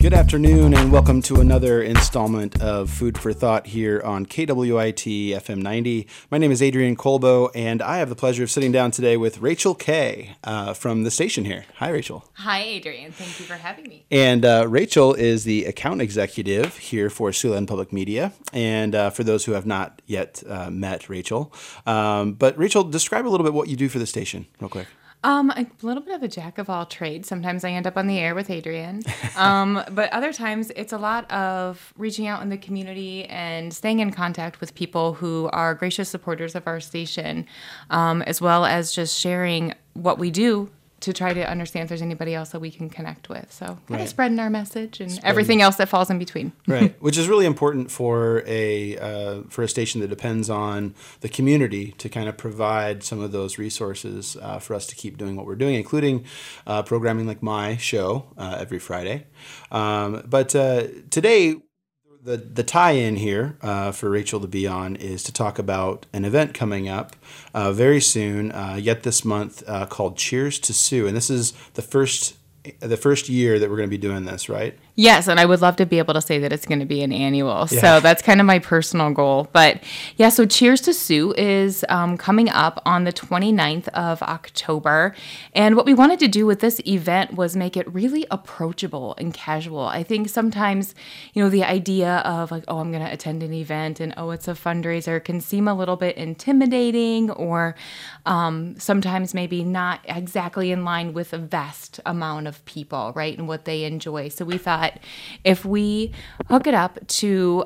Good afternoon and welcome to another installment of Food for Thought here on KWIT FM 90. My name is Adrian Colbo and I have the pleasure of sitting down today with Rachel Kay from the station here. Hi, Rachel. Hi, Adrian. Thank you for having me. And Rachel is the account executive here for Siouxland Public Media. And for those who have not yet met Rachel, but Rachel, describe a little bit what you do for the station real quick. A little bit of a jack of all trades. Sometimes I end up on the air with Adrian. But other times it's a lot of reaching out in the community and staying in contact with people who are gracious supporters of our station, as well as just sharing what we do to try to understand if there's anybody else that we can connect with. So kind of spreading our message and everything else that falls in between. Right, which is really important for a station that depends on the community to kind of provide some of those resources for us to keep doing what we're doing, including programming like my show every Friday. But today, the tie-in here for Rachel to be on is to talk about an event coming up very soon, yet this month, called Cheers to Sue. And this is the first year that we're going to be doing this, right? Yes, and I would love to be able to say that it's going to be an annual. Yeah. So that's kind of my personal goal. But yeah, so Cheers to Sue is coming up on the 29th of October. And what we wanted to do with this event was make it really approachable and casual. I think sometimes, the idea of like, oh, I'm going to attend an event and oh, it's a fundraiser can seem a little bit intimidating or sometimes maybe not exactly in line with a vast amount of people, right, and what they enjoy. So we thought if we hook it up to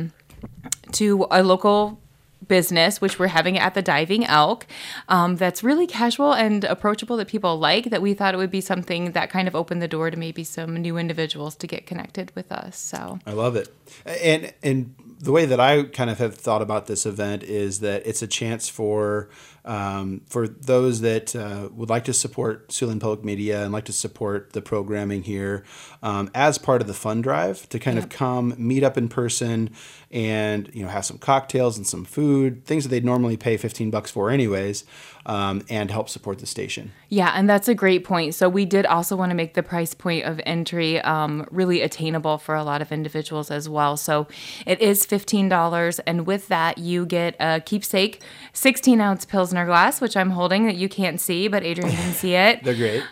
a local business, which we're having at the Diving Elk, that's really casual and approachable that people like, that we thought it would be something that kind of opened the door to maybe some new individuals to get connected with us. So I love it. And the way that I kind of have thought about this event is that it's a chance for those that would like to support Siouxland Public Media and like to support the programming here as part of the fund drive to kind of come meet up in person and have some cocktails and some food, things that they'd normally pay $15 for anyways, and help support the station. Yeah, and that's a great point. So we did also want to make the price point of entry really attainable for a lot of individuals as well. So it is $15, and with that you get a keepsake 16-ounce Pilsner glass, which I'm holding that you can't see, but Adrian can see it. They're great.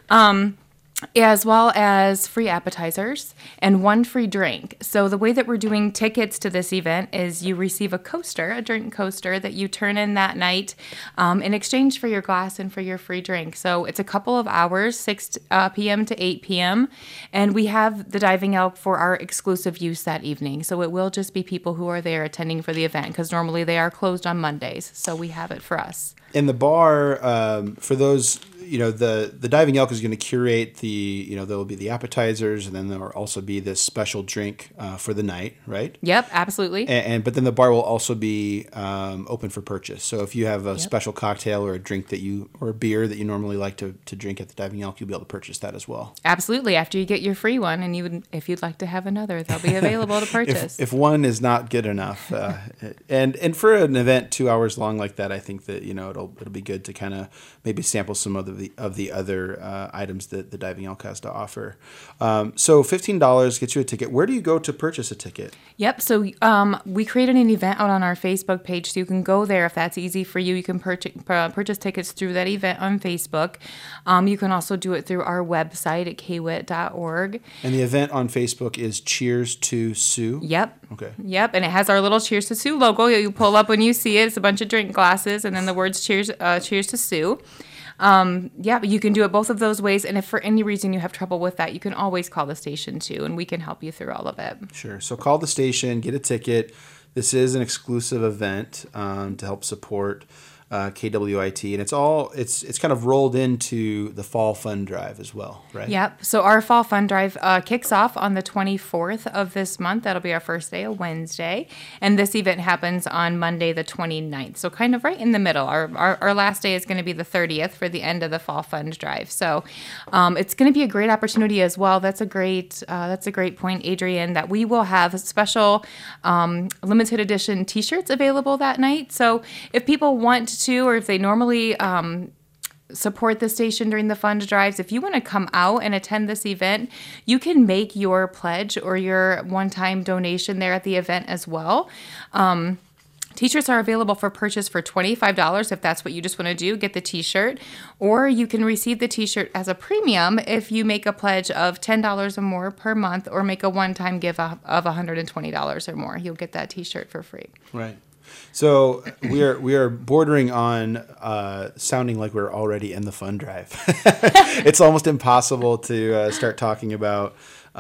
As well as free appetizers and one free drink. So the way that we're doing tickets to this event is you receive a drink coaster that you turn in that night in exchange for your glass and for your free drink. So it's a couple of hours, 6 p.m. to 8 p.m. And we have the Diving Elk for our exclusive use that evening. So it will just be people who are there attending for the event because normally they are closed on Mondays. So we have it for us. In the bar, for those, the Diving Elk is going to curate there will be the appetizers, and then there will also be this special drink for the night, right? Yep, absolutely. But then the bar will also be open for purchase. So if you have a special cocktail or a drink or a beer that you normally like to drink at the Diving Elk, you'll be able to purchase that as well. Absolutely. After you get your free one, and if you'd like to have another, they'll be available to purchase. if one is not good enough, and for an event 2 hours long like that, I think that it'll be good to kind of maybe sample some of the other items that the Diving Elk has to offer. So $15 gets you a ticket. Where do you go to purchase a ticket? Yep. So we created an event out on our Facebook page, so you can go there if that's easy for you. You can purchase tickets through that event on Facebook. You can also do it through our website at kwit.org. And the event on Facebook is Cheers to Sue? Yep. Okay. Yep. And it has our little Cheers to Sue logo. You pull up when you see it. It's a bunch of drink glasses and then the words Cheers to Sue. But you can do it both of those ways. And if for any reason you have trouble with that, you can always call the station too, and we can help you through all of it. Sure. So call the station, get a ticket. This is an exclusive event to help support KWIT, and it's kind of rolled into the fall fund drive as well, right? Yep. So our fall fund drive kicks off on the 24th of this month. That'll be our first day, a Wednesday, and this event happens on Monday, the 29th. So kind of right in the middle. Our last day is going to be the 30th for the end of the fall fund drive. So it's going to be a great opportunity as well. That's a great point, Adrian. That we will have special limited edition T-shirts available that night. So if people want to, or if they normally support the station during the fund drives, if you want to come out and attend this event, you can make your pledge or your one-time donation there at the event as well. T-shirts are available for purchase for $25 if that's what you just want to do, get the T-shirt. Or you can receive the T-shirt as a premium if you make a pledge of $10 or more per month or make a one-time give of $120 or more. You'll get that T-shirt for free. Right. So we are bordering on sounding like we're already in the fund drive. It's almost impossible to start talking about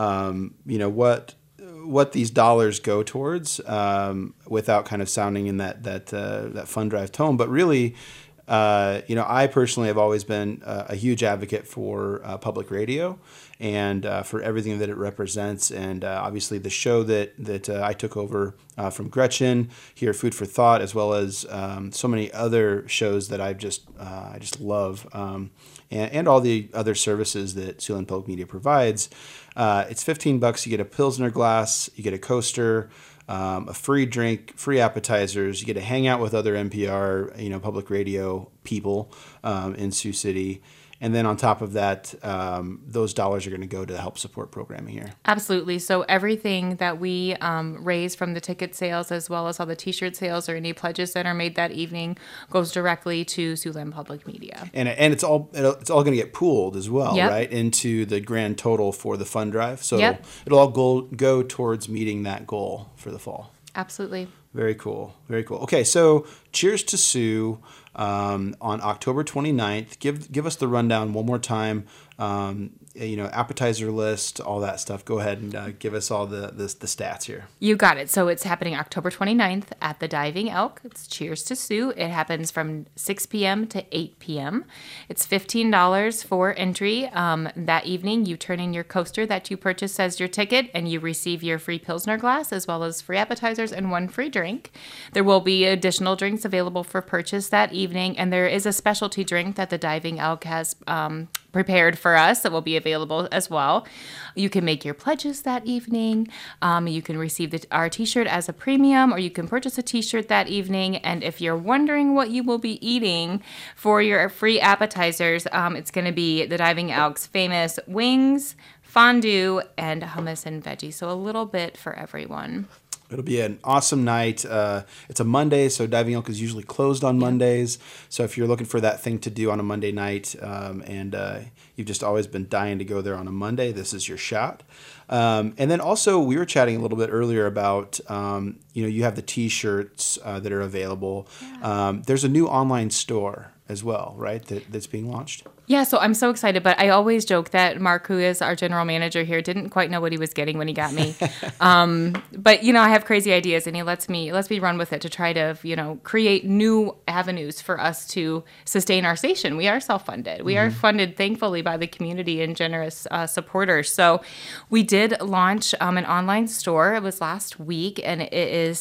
what these dollars go towards without kind of sounding in that fund drive tone. But really, I personally have always been a huge advocate for public radio and for everything that it represents. And obviously the show that I took over from Gretchen here, Food for Thought, as well as so many other shows that I just love, and all the other services that Siouxland Public Media provides. It's $15. You get a Pilsner glass, you get a coaster, a free drink, free appetizers. You get to hang out with other NPR, public radio people in Sioux City. And then on top of that, those dollars are going to go to help support programming here. Absolutely. So everything that we raise from the ticket sales, as well as all the T-shirt sales or any pledges that are made that evening, goes directly to Siouxland Public Media. And it's all going to get pooled as well, Yep. right, into the grand total for the fund drive. So Yep. it'll all go towards meeting that goal for the fall. Absolutely. Very cool. Very cool. Okay, so Cheers to Sioux on October 29th. Give us the rundown one more time. Appetizer list, all that stuff. Go ahead and give us all the stats here. You got it. So it's happening October 29th at the Diving Elk. It's Cheers to Sioux. It happens from 6 p.m. to 8 p.m. It's $15 for entry. That evening, you turn in your coaster that you purchased as your ticket, and you receive your free Pilsner glass, as well as free appetizers and one free drink. There will be additional drinks available for purchase that evening, and there is a specialty drink that the Diving Elk has prepared for us that will be available as well. You can make your pledges that evening. You can receive our T-shirt as a premium, or you can purchase a T-shirt that evening. And if you're wondering what you will be eating for your free appetizers, it's going to be the Diving Elk's famous wings, fondue, and hummus and veggies. So a little bit for everyone. It'll be an awesome night. It's a Monday, so Diving Elk is usually closed on Mondays. So if you're looking for that thing to do on a Monday night, and you've just always been dying to go there on a Monday, this is your shot. And then also, we were chatting a little bit earlier about, you have the T-shirts that are available. Yeah. There's a new online store as well, right, that's being launched? Yeah, so I'm so excited, but I always joke that Mark, who is our general manager here, didn't quite know what he was getting when he got me. But, I have crazy ideas, and he lets me run with it to try to, create new avenues for us to sustain our station. We are self-funded. We are funded, thankfully, by the community and generous supporters. So we did launch an online store. It was last week, and it is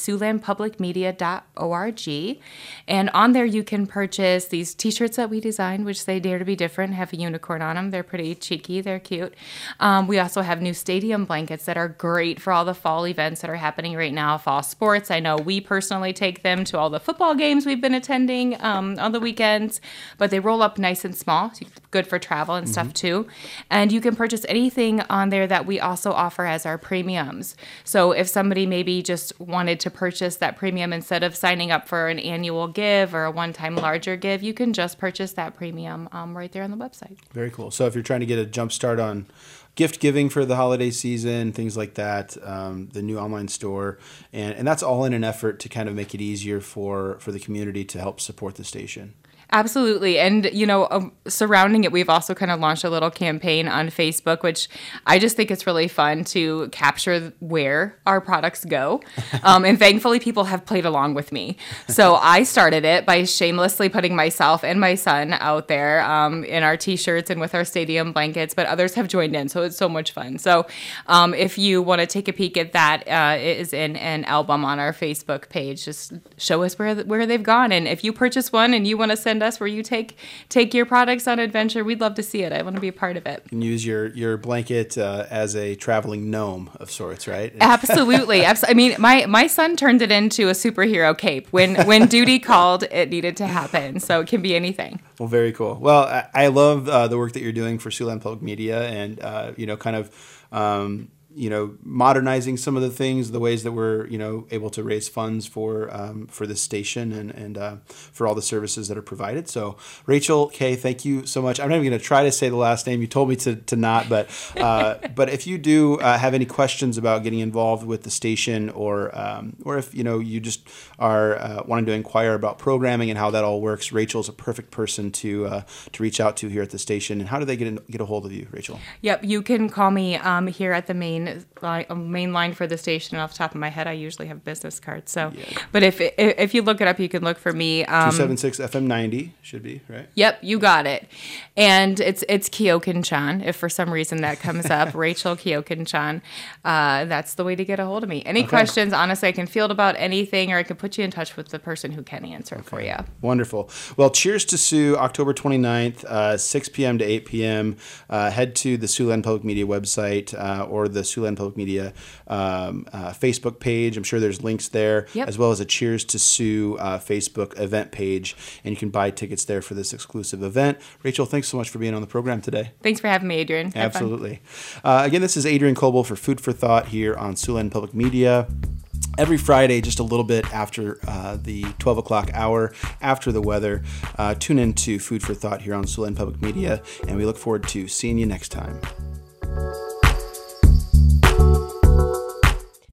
SiouxlandPublicMedia.org. And on there, you can purchase these T-shirts that we designed, which say Dare to be Different, have a unicorn on them. They're pretty cheeky. They're cute. We also have new stadium blankets that are great for all the fall events that are happening right now, fall sports. I know we personally take them to all the football games we've been attending on the weekends, but they roll up nice and small. So good for travel and stuff too. And you can purchase anything on there that we also offer as our premiums. So if somebody maybe just wanted to purchase that premium instead of signing up for an annual give or a one-time larger give, you can just purchase that premium right there on the website. Very cool. So if you're trying to get a jump start on gift giving for the holiday season, things like that, the new online store, and that's all in an effort to kind of make it easier for the community to help support the station. Absolutely. And, surrounding it, we've also kind of launched a little campaign on Facebook, which I just think it's really fun to capture where our products go. And thankfully, people have played along with me. So I started it by shamelessly putting myself and my son out there in our T-shirts and with our stadium blankets, but others have joined in. So it's so much fun. So if you want to take a peek at that, it is in an album on our Facebook page. Just show us where they've gone. And if you purchase one and you want to send us where you take your products on adventure, we'd love to see it. I want to be a part of it. You can use your blanket as a traveling gnome of sorts, right? Absolutely. I mean, my son turned it into a superhero cape. When duty called, it needed to happen. So it can be anything. Well, very cool. Well, I love the work that you're doing for Siouxland Public Media, and kind of modernizing some of the things, the ways that we're able to raise funds for this station and for all the services that are provided. So, Rachel Kay, thank you so much. I'm not even going to try to say the last name. You told me to not, but if you do have any questions about getting involved with the station, or if you just are wanting to inquire about programming and how that all works, Rachel's a perfect person to reach out to here at the station. And how do they get a hold of you, Rachel? Yep, you can call me here at the main line for the station. Off the top of my head, I usually have business cards. So, yeah. But if you look it up, you can look for me. 276 FM 90 should be right. Yep, you got it. And it's Kyokin-chan. If for some reason that comes up, Rachel Kyokin-chan. That's the way to get a hold of me. Any questions? Honestly, I can field about anything, or I can put you in touch with the person who can answer it for you. Wonderful. Well, Cheers to Sioux, October 29th, 6 p.m. to 8 p.m. Head to the Siouxland Public Media website or the Siouxland Public Media Facebook page. I'm sure there's links there, as well as a Cheers to Sioux Facebook event page, and you can buy tickets there for this exclusive event. Rachel, thanks so much for being on the program today. Thanks for having me, Adrian. Absolutely. Again, this is Adrian Coble for Food for Thought here on Siouxland Public Media. Every Friday, just a little bit after the 12 o'clock hour, after the weather, tune in to Food for Thought here on Siouxland Public Media, and we look forward to seeing you next time.